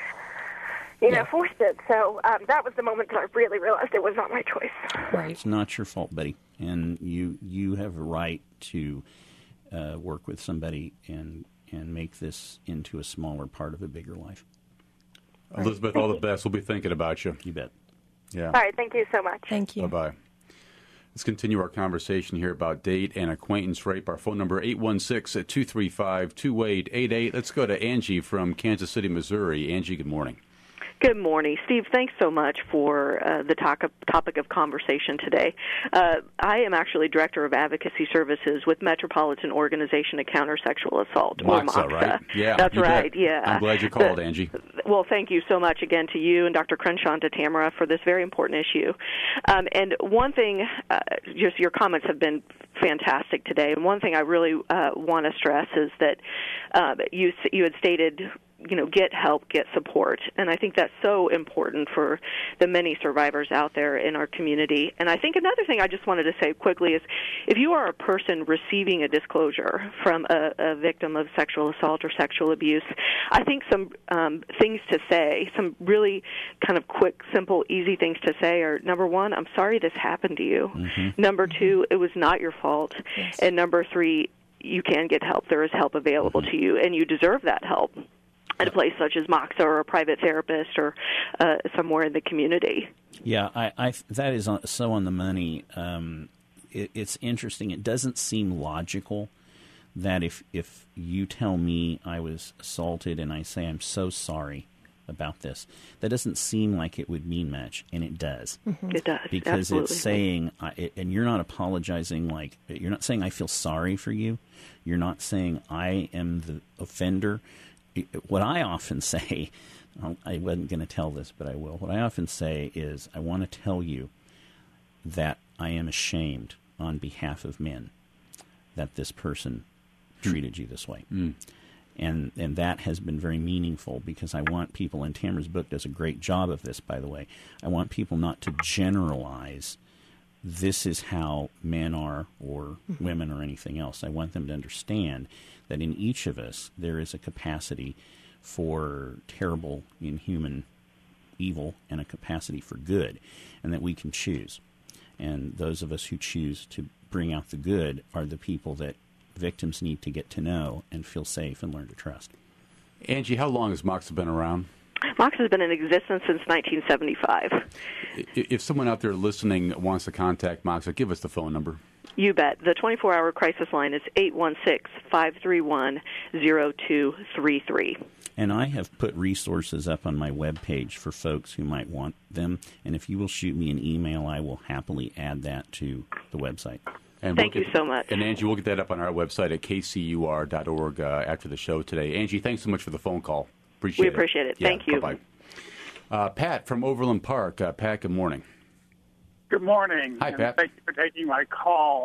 you yeah. know, forced it. So um, that was the moment that I really realized it was not my choice. Right, it's not your fault, Betty, and you you have a right to uh, work with somebody and and make this into a smaller part of a bigger life. Right. Elizabeth, all the best. We'll be thinking about you. You bet. Yeah. All right. Thank you so much. Thank you. Bye-bye. Let's continue our conversation here about date and acquaintance rape. Our phone number, eight one six, two three five, two eight eight eight. Let's go to Angie from Kansas City, Missouri. Angie, good morning. Good morning. Steve, thanks so much for uh, the talk of, topic of conversation today. Uh, I am actually Director of Advocacy Services with Metropolitan Organization to Counter Sexual Assault, MOXA, or MOXA. Right? Yeah, that's right, bet. yeah. I'm glad you called, the, Angie. Well, thank you so much again to you and Doctor Crenshaw and to Tamara for this very important issue. Um, and one thing, uh, just your comments have been fantastic today, and one thing I really uh, want to stress is that uh, you you had stated, you know, get help, get support. And I think that's so important for the many survivors out there in our community. And I think another thing I just wanted to say quickly is if you are a person receiving a disclosure from a, a victim of sexual assault or sexual abuse, I think some um, things to say, some really kind of quick, simple, easy things to say are, number one, I'm sorry this happened to you. Mm-hmm. Number two, it was not your fault. Yes. And number three, you can get help. There is help available mm-hmm. to you, and you deserve that help at a place such as MOXA or a private therapist or uh, somewhere in the community. Yeah, I, I, that is so on the money. Um, it, it's interesting. It doesn't seem logical that if if you tell me I was assaulted and I say I'm so sorry about this, that doesn't seem like it would mean much, and it does. Mm-hmm. It does, because absolutely. It's saying, it, and you're not apologizing like, you're not saying I feel sorry for you. You're not saying I am the offender. What I often say, I wasn't going to tell this, but I will. What I often say is, I want to tell you that I am ashamed on behalf of men that this person treated you this way. Mm. And and that has been very meaningful because I want people, and Tamara's book does a great job of this, by the way. I want people not to generalize this is how men are or mm-hmm. women or anything else. I want them to understand that in each of us there is a capacity for terrible, inhuman evil and a capacity for good, and that we can choose. And those of us who choose to bring out the good are the people that victims need to get to know and feel safe and learn to trust. Angie, how long has MOXA been around? MOXA has been in existence since nineteen seventy-five. If someone out there listening wants to contact MOXA, give us the phone number. You bet. The twenty-four hour crisis line is eight one six, five three one, zero two three three. And I have put resources up on my webpage for folks who might want them. And if you will shoot me an email, I will happily add that to the website. And Thank we'll you get, so much. And, Angie, we'll get that up on our website at k c u r dot org uh, after the show today. Angie, thanks so much for the phone call. Appreciate we it. We appreciate it. Yeah, Thank you. Bye-bye. Uh, Pat from Overland Park. Uh, Pat, good morning. Good morning. Hi, and Pat. Thank you for taking my call.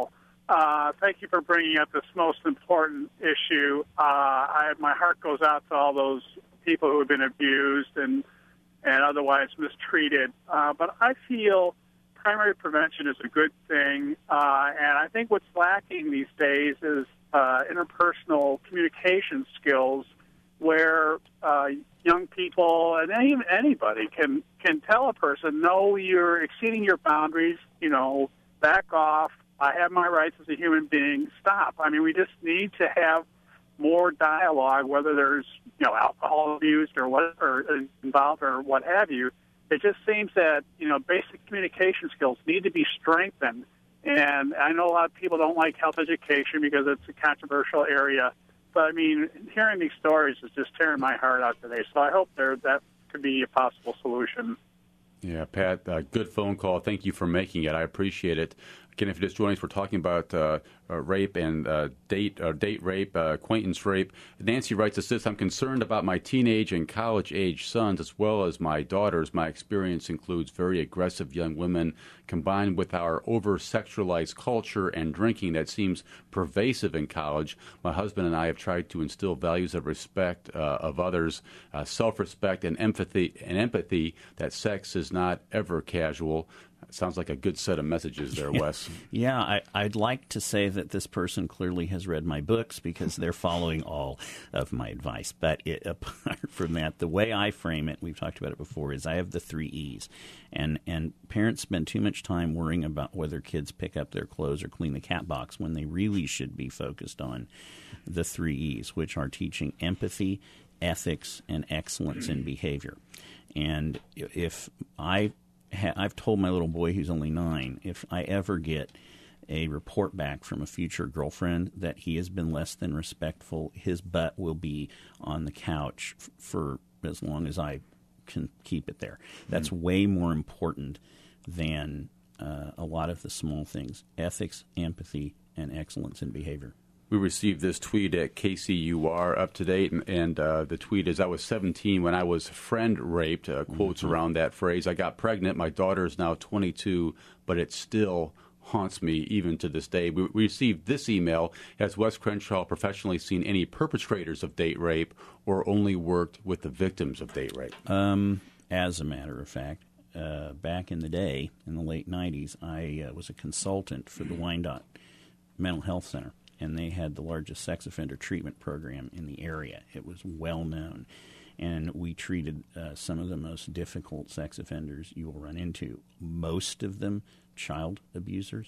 Uh, thank you for bringing up this most important issue. Uh, I, my heart goes out to all those people who have been abused and and otherwise mistreated. Uh, but I feel primary prevention is a good thing, uh, and I think what's lacking these days is uh, interpersonal communication skills, where uh, young people and any, anybody can can tell a person, no, you're exceeding your boundaries, you know, back off. I have my rights as a human being. Stop. I mean, we just need to have more dialogue, whether there's, you know, alcohol abused or what, or involved or what have you. It just seems that, you know, basic communication skills need to be strengthened. And I know a lot of people don't like health education because it's a controversial area. But, I mean, hearing these stories is just tearing my heart out today. So I hope there that could be a possible solution. Yeah, Pat, uh, good phone call. Thank you for making it. I appreciate it. Again, if you're just joining us, we're talking about uh, uh, rape and uh, date uh, date rape, uh, acquaintance rape. Nancy writes us this: I'm concerned about my teenage and college-age sons as well as my daughters. My experience includes very aggressive young women combined with our over-sexualized culture and drinking that seems pervasive in college. My husband and I have tried to instill values of respect uh, of others, uh, self-respect and empathy, and empathy that sex is not ever casual. Sounds like a good set of messages there, Wes. Yeah, I, I'd like to say that this person clearly has read my books because they're following all of my advice. But it, apart from that, the way I frame it, we've talked about it before, is I have the three E's. And, and parents spend too much time worrying about whether kids pick up their clothes or clean the cat box when they really should be focused on the three E's, which are teaching empathy, ethics, and excellence in behavior. And if I... I've told my little boy, who's only nine, if I ever get a report back from a future girlfriend that he has been less than respectful, his butt will be on the couch f- for as long as I can keep it there. That's mm-hmm. way more important than uh, a lot of the small things: ethics, empathy, and excellence in behavior. We received this tweet at K C U R up to date, and, and uh, the tweet is, I was seventeen when I was friend raped, uh, quotes mm-hmm. around that phrase. I got pregnant. My daughter is now twenty-two, but it still haunts me even to this day. We, we received this email: has Wes Crenshaw professionally seen any perpetrators of date rape or only worked with the victims of date rape? Um, as a matter of fact, uh, back in the day, in the late nineties, I uh, was a consultant for the Wyandotte Mental Health Center. And they had the largest sex offender treatment program in the area. It was well known. And we treated uh, some of the most difficult sex offenders you will run into, most of them child abusers.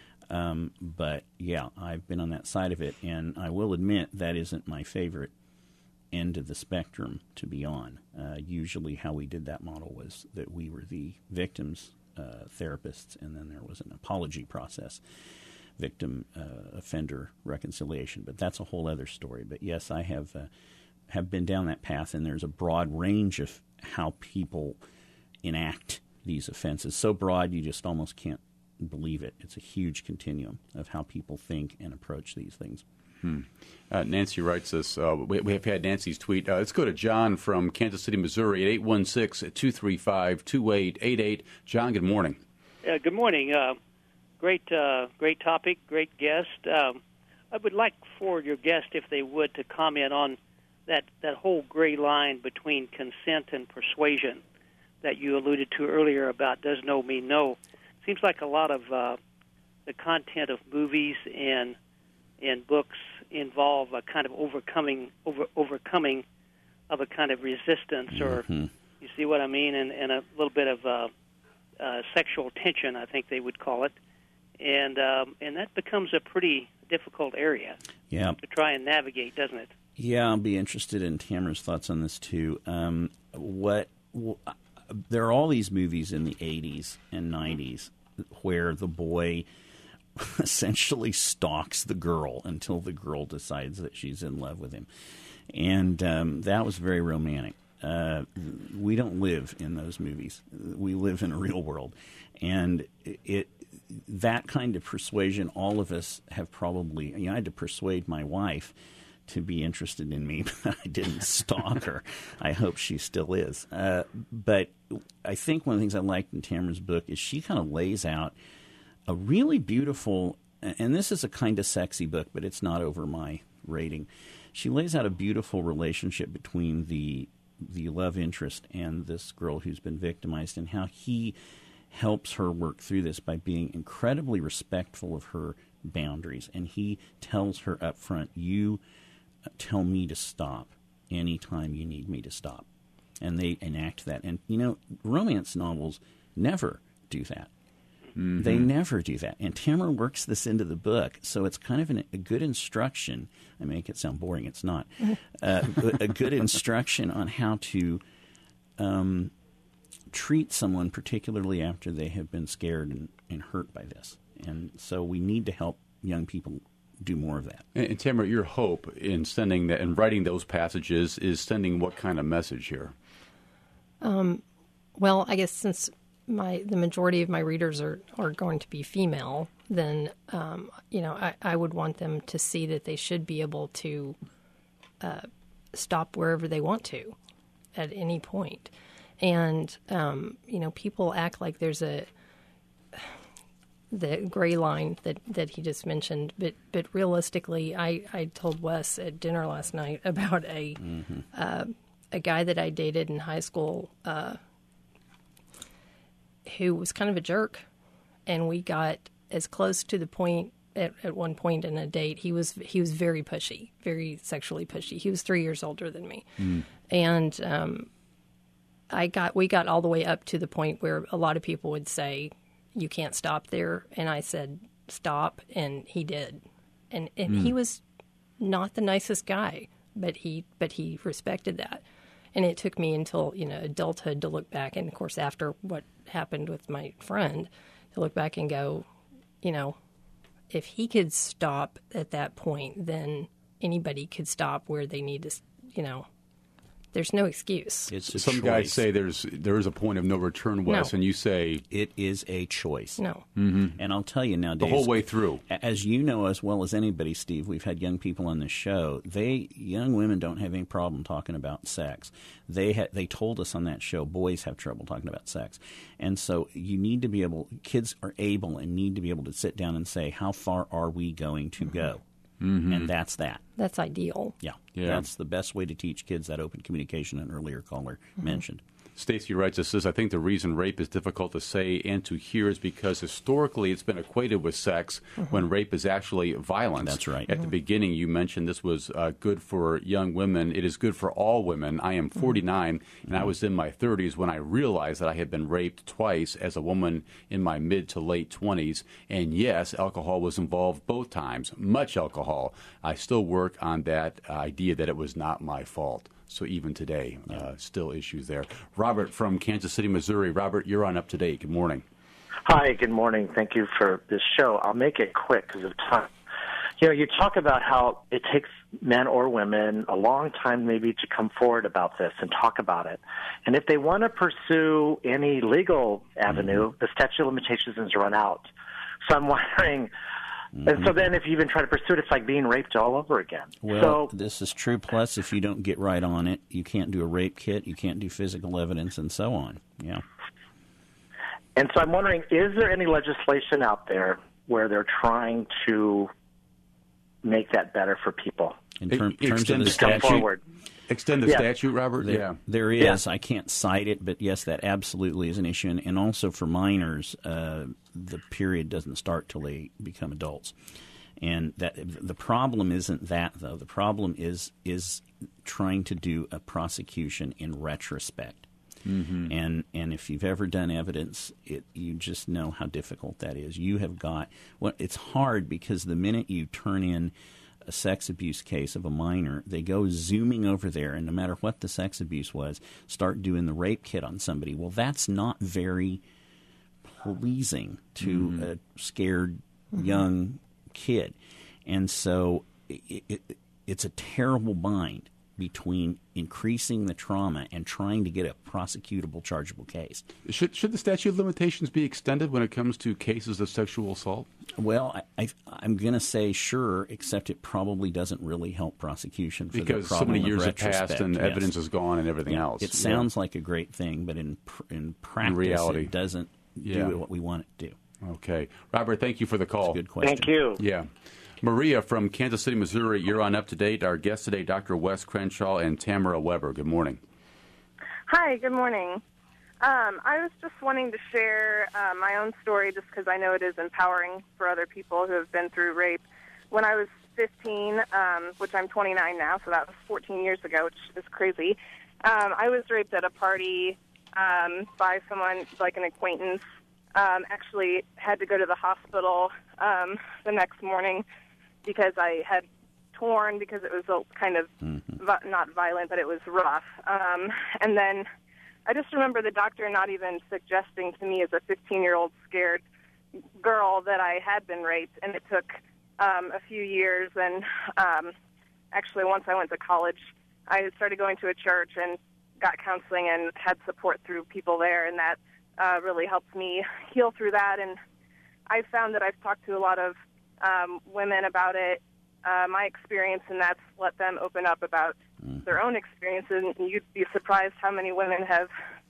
Um, but, yeah, I've been on that side of it. And I will admit that isn't my favorite end of the spectrum to be on. Uh, usually how we did that model was that we were the victims, uh, therapists, and then there was an apology process. Victim uh, offender reconciliation, but that's a whole other story. But yes, I have uh, have been down that path, and there's a broad range of how people enact these offenses. So broad, you just almost can't believe it. It's a huge continuum of how people think and approach these things. Hmm. Uh, Nancy writes this. Uh, we, we have had Nancy's tweet. Uh, let's go to John from Kansas City, Missouri, at eight one six, two three five, two eight eight eight. John, good morning. Uh, good morning. Uh, Great, uh, great topic, great guest. Um, I would like for your guest, if they would, to comment on that, that whole gray line between consent and persuasion that you alluded to earlier about does no mean no. Seems like a lot of uh, the content of movies and and books involve a kind of overcoming over, overcoming of a kind of resistance, or mm-hmm. you see what I mean, and, and a little bit of uh, uh, sexual tension, I think they would call it. And um, and that becomes a pretty difficult area yeah. to try and navigate, doesn't it? Yeah, I'll be interested in Tamara's thoughts on this, too. Um, what well, there are all these movies in the eighties and nineties where the boy essentially stalks the girl until the girl decides that she's in love with him. And um, that was very romantic. Uh, we don't live in those movies. We live in a real world. And it that kind of persuasion, all of us have probably, you know, I had to persuade my wife to be interested in me, but I didn't stalk her. I hope she still is. Uh, but I think one of the things I liked in Tamara's book is she kind of lays out a really beautiful and this is a kind of sexy book, but it's not over my rating. She lays out a beautiful relationship between the the love interest and this girl who's been victimized, and how he helps her work through this by being incredibly respectful of her boundaries. And he tells her up front, you tell me to stop anytime you need me to stop. And they enact that. And, you know, romance novels never do that. Mm-hmm. They never do that. And Tamara works this into the book, so it's kind of an, a good instruction. I make it sound boring. It's not. Uh, a good instruction on how to um, treat someone, particularly after they have been scared and, and hurt by this. And so we need to help young people do more of that. And, and Tamara, your hope in sending that and writing those passages is sending what kind of message here? Um, well, I guess since my the majority of my readers are, are going to be female, then um, you know I, I would want them to see that they should be able to uh, stop wherever they want to at any point. And um, you know, people act like there's a the gray line that, that he just mentioned, but but realistically, I, I told Wes at dinner last night about a mm-hmm. uh, a guy that I dated in high school. Uh, who was kind of a jerk, and we got as close to the point at, at one point in a date. He was he was very pushy, very sexually pushy. He was three years older than me, mm. and um, I got we got all the way up to the point where a lot of people would say, "You can't stop there," and I said, "Stop," and he did, and and mm. he was not the nicest guy, but he but he respected that. And it took me until, you know, adulthood to look back, and of course after what happened with my friend, to look back and go, you know, if he could stop at that point, then anybody could stop where they need to, you know. There's no excuse. It's a Some choice. guys say there's there is a point of no return, Wes, No. and you say it is a choice. No. Mm-hmm. And I'll tell you now, the Dave, whole way through. As you know as well as anybody, Steve, we've had young people on this show. They young women don't have any problem talking about sex. They ha- they told us on that show, boys have trouble talking about sex. And so you need to be able, kids are able and need to be able to sit down and say, how far are we going to mm-hmm. go? Mm-hmm. And that's that. That's ideal. Yeah. yeah. That's the best way to teach kids that open communication an earlier caller mm-hmm. mentioned. Stacy writes, this says, I think the reason rape is difficult to say and to hear is because historically it's been equated with sex mm-hmm. when rape is actually violence. That's right. At mm-hmm. the beginning, you mentioned this was uh, good for young women. It is good for all women. I am forty-nine, mm-hmm. and I was in my thirties when I realized that I had been raped twice as a woman in my mid to late twenties. And yes, alcohol was involved both times, much alcohol. I still work on that idea that it was not my fault. So even today, uh, still issues there. Robert from Kansas City, Missouri. Robert, you're on Up to Date. Good morning. Hi, good morning. Thank you for this show. I'll make it quick because of time. You know, you talk about how it takes men or women a long time maybe to come forward about this and talk about it. And if they want to pursue any legal avenue, mm-hmm. the statute of limitations has run out. So I'm wondering... Mm-hmm. And so then if you even try to pursue it, it's like being raped all over again. Well, so, this is true. Plus, if you don't get right on it, you can't do a rape kit, you can't do physical evidence, and so on. Yeah. And so I'm wondering, is there any legislation out there where they're trying to make that better for people? In term, e- terms of the statute? Forward. Extend the yeah. statute, Robert? There, yeah. There is. Yeah. I can't cite it, but yes, that absolutely is an issue. And, and also for minors, uh, the period doesn't start till they become adults. And that the problem isn't that, though. The problem is is trying to do a prosecution in retrospect. Mm-hmm. And and if you've ever done evidence, it, you just know how difficult that is. You have got well, it's hard because the minute you turn in a sex abuse case of a minor, they go zooming over there, and no matter what the sex abuse was, start doing the rape kit on somebody. Well, that's not very pleasing to mm-hmm. a scared mm-hmm. young kid. And so it, it, it's a terrible bind between increasing the trauma and trying to get a prosecutable, chargeable case. Should should the statute of limitations be extended when it comes to cases of sexual assault? Well, I, I, I'm going to say sure, except it probably doesn't really help prosecution for because the problem so many years of have passed and yes. evidence is gone and everything yeah. else. It sounds yeah. like a great thing, but in in practice, in reality, it doesn't yeah. do what we want it to do. Okay. Robert, thank you for the call. Good question. Thank you. Yeah. Maria from Kansas City, Missouri, you're on Up to Date. Our guests today, Doctor Wes Crenshaw and Tamara Weber. Good morning. Hi, good morning. Um, I was just wanting to share uh, my own story just because I know it is empowering for other people who have been through rape. When I was fifteen, um, which I'm twenty-nine now, so that was fourteen years ago, which is crazy, um, I was raped at a party um, by someone, like an acquaintance. Um, actually had to go to the hospital um, the next morning because I had torn because it was a kind of mm-hmm. vi- not violent, but it was rough. Um, and then I just remember the doctor not even suggesting to me as a fifteen-year-old scared girl that I had been raped, and it took um, a few years. And um, actually, once I went to college, I started going to a church and got counseling and had support through people there, and that uh, really helped me heal through that. And I found that I've talked to a lot of um, women about it, uh, my experience, and that's let them open up about mm. their own experiences. And you'd be surprised how many women have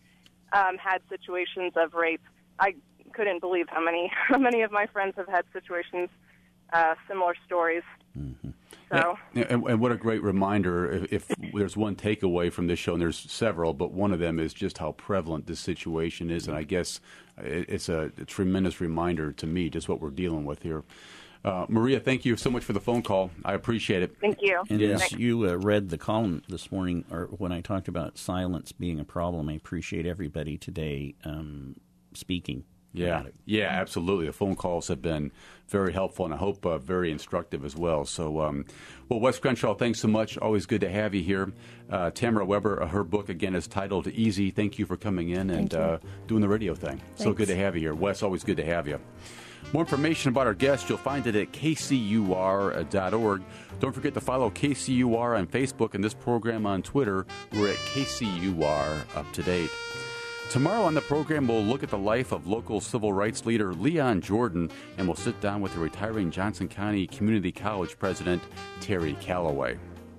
um, had situations of rape. I couldn't believe how many how many of my friends have had situations, uh, similar stories. Mm-hmm. So, and, and, and what a great reminder, if, if there's one takeaway from this show, and there's several, but one of them is just how prevalent this situation is, and I guess it's a, a tremendous reminder to me just what we're dealing with here. Uh, Maria, thank you so much for the phone call. I appreciate it. Thank you. And Yeah. as you uh, read the column this morning, or when I talked about silence being a problem, I appreciate everybody today um, speaking. Yeah, yeah, absolutely. The phone calls have been very helpful, and I hope uh, very instructive as well. So, um, well, Wes Crenshaw, thanks so much. Always good to have you here. Uh, Tamara Weber, uh, her book, again, is titled Easy. Thank you for coming in and uh, doing the radio thing. Thanks. So good to have you here. Wes, always good to have you. More information about our guests, you'll find it at K C U R dot org. Don't forget to follow K C U R on Facebook and this program on Twitter. We're at K C U R Up to Date. Tomorrow on the program, we'll look at the life of local civil rights leader Leon Jordan, and we'll sit down with the retiring Johnson County Community College president, Terry Calloway.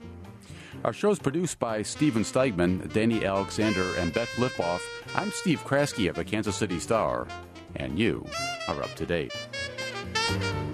Our show is produced by Stephen Steigman, Danny Alexander, and Beth Lippoff. I'm Steve Kraske of the Kansas City Star, and you are up to date.